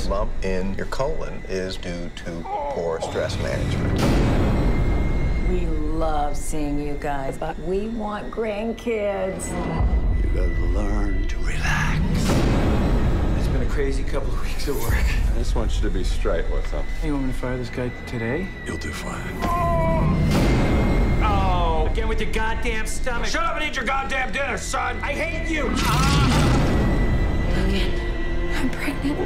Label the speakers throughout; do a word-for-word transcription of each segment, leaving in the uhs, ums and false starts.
Speaker 1: lump in your colon is due to poor stress management.
Speaker 2: We love seeing you guys, but we want grandkids.
Speaker 3: You gotta learn to relax.
Speaker 4: It's been a crazy couple of weeks at work.
Speaker 5: I just want you to be straight. What's up?
Speaker 4: You want me to fire this guy today?
Speaker 3: You'll do fine.
Speaker 4: Oh, again with your goddamn stomach. Shut up and eat your goddamn dinner, son. I hate you. Ah.
Speaker 2: Logan, I'm pregnant.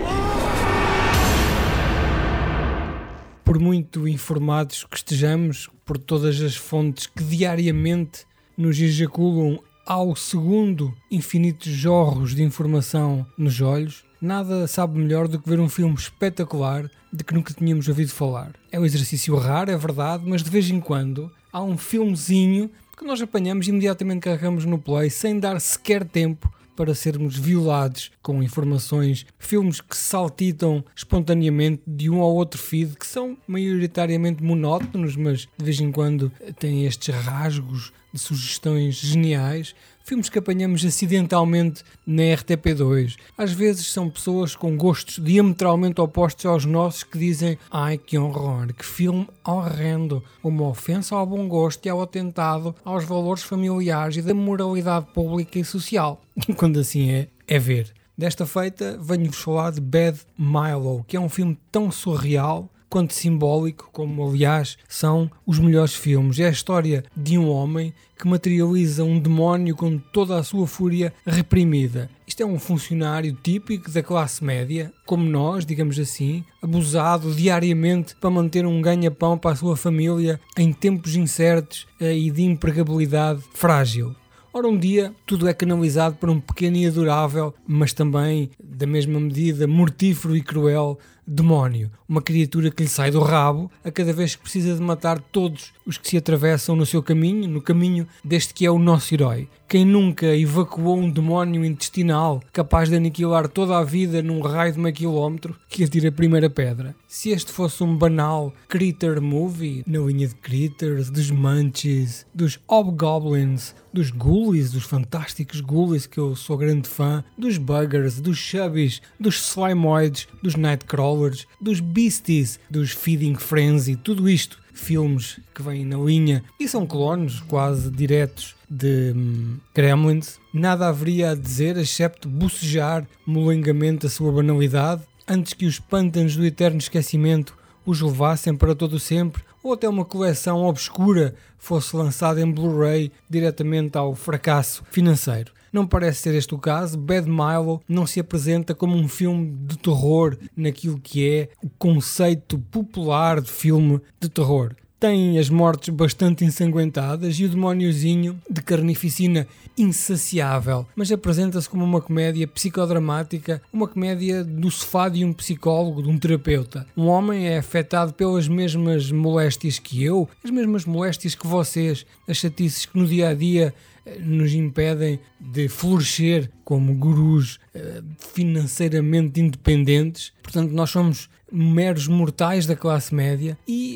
Speaker 6: Por muito informados que estejamos por todas as fontes que diariamente nos ejaculam ao segundo infinitos jorros de informação nos olhos, nada sabe melhor do que ver um filme espetacular de que nunca tínhamos ouvido falar. É um exercício raro, é verdade, mas de vez em quando há um filmezinho que nós apanhamos e imediatamente carregamos no play sem dar sequer tempo para sermos violados com informações, filmes que saltitam espontaneamente de um ao outro feed, que são maioritariamente monótonos, mas de vez em quando têm estes rasgos de sugestões geniais, filmes que apanhamos acidentalmente na R T P dois. Às vezes são pessoas com gostos diametralmente opostos aos nossos que dizem: ai que horror, que filme horrendo, uma ofensa ao bom gosto e ao atentado aos valores familiares e da moralidade pública e social. E quando assim é, é ver. Desta feita venho-vos falar de Bad Milo, que é um filme tão surreal quanto simbólico, como aliás são os melhores filmes. É a história de um homem que materializa um demónio com toda a sua fúria reprimida. Isto é um funcionário típico da classe média, como nós, digamos assim, abusado diariamente para manter um ganha-pão para a sua família em tempos incertos e de empregabilidade frágil. Ora, um dia, tudo é canalizado para um pequeno e adorável, mas também, da mesma medida, mortífero e cruel demónio. Uma criatura que lhe sai do rabo a cada vez que precisa de matar todos os que se atravessam no seu caminho, no caminho deste que é o nosso herói. Quem nunca evacuou um demónio intestinal capaz de aniquilar toda a vida num raio de meio quilómetro, que atira a primeira pedra? Se este fosse um banal Critter movie, na linha de Critters, dos Munchies, dos Hobgoblins, dos Ghoulies, dos fantásticos Ghoulies, que eu sou grande fã, dos Buggers, dos Chubbies, dos Slimoids, dos Nightcrawlers, dos Beasties, dos Feeding Frenzy, tudo isto, filmes que vêm na linha e são clones quase diretos de hum, Gremlins, nada haveria a dizer excepto bocejar molengamente a sua banalidade antes que os pântanos do eterno esquecimento os levassem para todo o sempre, ou até uma coleção obscura fosse lançada em Blu-ray diretamente ao fracasso financeiro. Não parece ser este o caso. Bad Milo não se apresenta como um filme de terror naquilo que é o conceito popular de filme de terror. Tem as mortes bastante ensanguentadas e o demóniozinho de carnificina insaciável, mas apresenta-se como uma comédia psicodramática, uma comédia do sofá de um psicólogo, de um terapeuta. Um homem é afetado pelas mesmas moléstias que eu, as mesmas moléstias que vocês, as chatices que no dia-a-dia nos impedem de florescer como gurus uh, financeiramente independentes. Portanto, nós somos meros mortais da classe média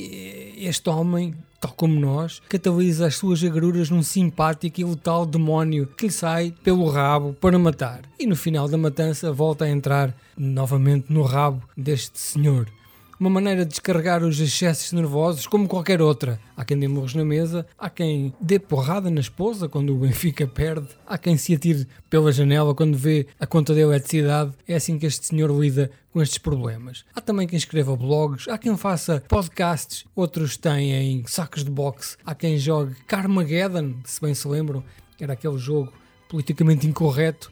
Speaker 6: e este homem, tal como nós, catalisa as suas agruras num simpático e letal demónio que lhe sai pelo rabo para matar. E no final da matança volta a entrar novamente no rabo deste senhor. Uma maneira de descarregar os excessos nervosos como qualquer outra. Há quem dê murros na mesa, há quem dê porrada na esposa quando o Benfica perde, há quem se atire pela janela quando vê a conta de eletricidade. É assim que este senhor lida com estes problemas. Há também quem escreva blogs, há quem faça podcasts, outros têm sacos de boxe, há quem jogue Carmageddon, se bem se lembram, era aquele jogo politicamente incorreto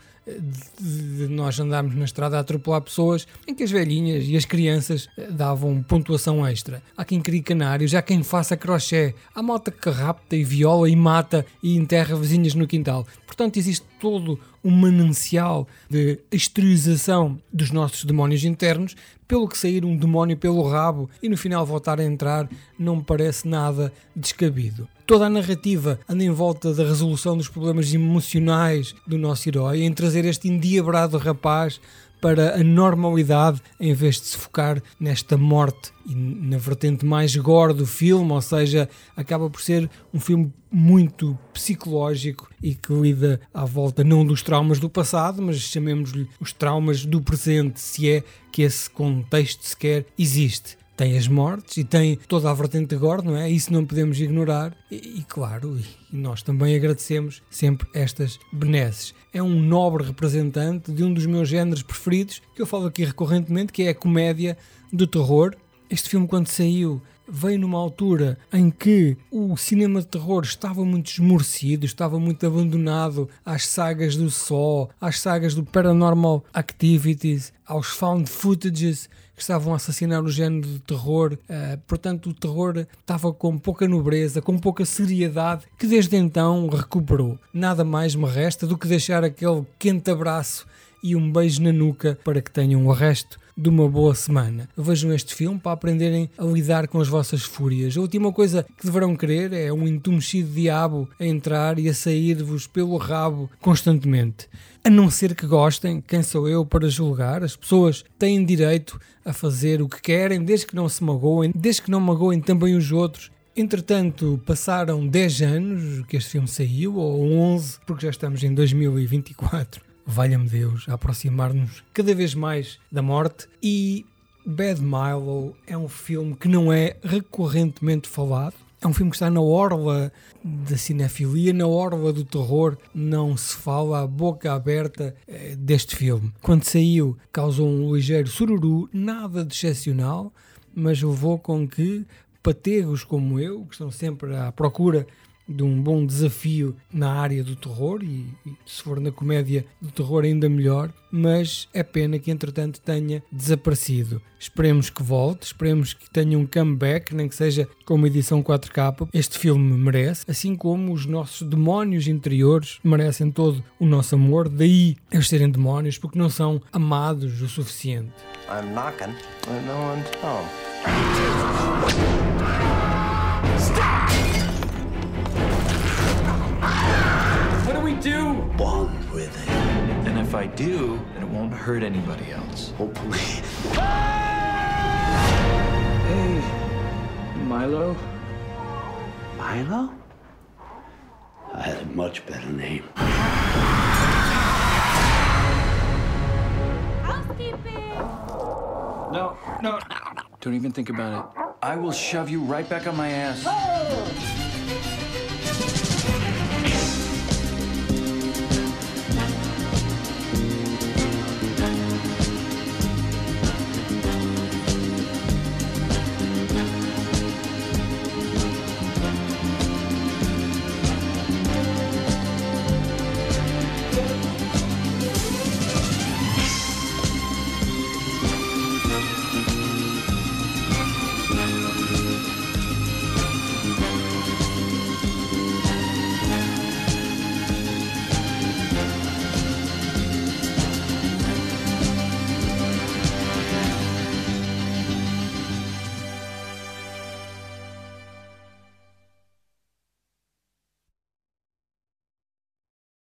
Speaker 6: de nós andarmos na estrada a atropelar pessoas, em que as velhinhas e as crianças davam pontuação extra. Há quem crie canários, há quem faça crochê, há malta que rapta e viola e mata e enterra vizinhas no quintal. Portanto, existe todo um manancial de exteriorização dos nossos demónios internos, pelo que sair um demónio pelo rabo e no final voltar a entrar não me parece nada descabido. Toda a narrativa anda em volta da resolução dos problemas emocionais do nosso herói, em trazer este endiabrado rapaz para a normalidade em vez de se focar nesta morte e na vertente mais gore do filme, ou seja, acaba por ser um filme muito psicológico e que lida à volta não dos traumas do passado, mas chamemos-lhe os traumas do presente, se é que esse contexto sequer existe. Tem as mortes e tem toda a vertente gore, não é? Isso não podemos ignorar e, e claro, e nós também agradecemos sempre estas benesses. É um nobre representante de um dos meus géneros preferidos, que eu falo aqui recorrentemente, que é a comédia do terror. Este filme, quando saiu, veio numa altura em que o cinema de terror estava muito esmorecido, estava muito abandonado às sagas do Saw, às sagas do Paranormal Activities, aos found footages que estavam a assassinar o género de terror. Uh, portanto, o terror estava com pouca nobreza, com pouca seriedade, que desde então recuperou. Nada mais me resta do que deixar aquele quente abraço e um beijo na nuca para que tenham o resto de uma boa semana. Vejam este filme para aprenderem a lidar com as vossas fúrias. A última coisa que deverão querer é um entumecido diabo a entrar e a sair-vos pelo rabo constantemente. A não ser que gostem, quem sou eu para julgar? As pessoas têm direito a fazer o que querem, desde que não se magoem, desde que não magoem também os outros. Entretanto, passaram dez anos que este filme saiu, ou onze, porque já estamos em dois mil e vinte e quatro. Valha-me Deus, a aproximar-nos cada vez mais da morte. E Bad Milo é um filme que não é recorrentemente falado. É um filme que está na orla da cinefilia, na orla do terror. Não se fala a boca aberta eh, deste filme. Quando saiu, causou um ligeiro sururu, nada de excepcional, mas levou com que pategos como eu, que estão sempre à procura de um bom desafio na área do terror, e, e se for na comédia do terror ainda melhor, mas é pena que entretanto tenha desaparecido. Esperemos que volte, esperemos que tenha um comeback, nem que seja com uma edição quatro K. Este filme merece, assim como os nossos demónios interiores merecem todo o nosso amor, daí eles serem demónios, porque não são amados o suficiente.
Speaker 1: I'm knocking, but no one's home.
Speaker 4: What do we do?
Speaker 3: Bond with it.
Speaker 4: And if I do, then it won't hurt anybody else.
Speaker 3: Hopefully.
Speaker 4: Hey, Milo?
Speaker 3: Milo? I had a much better name.
Speaker 7: Housekeeping!
Speaker 4: No, no. Don't even think about it. I will shove you right back on my ass.
Speaker 7: Oh!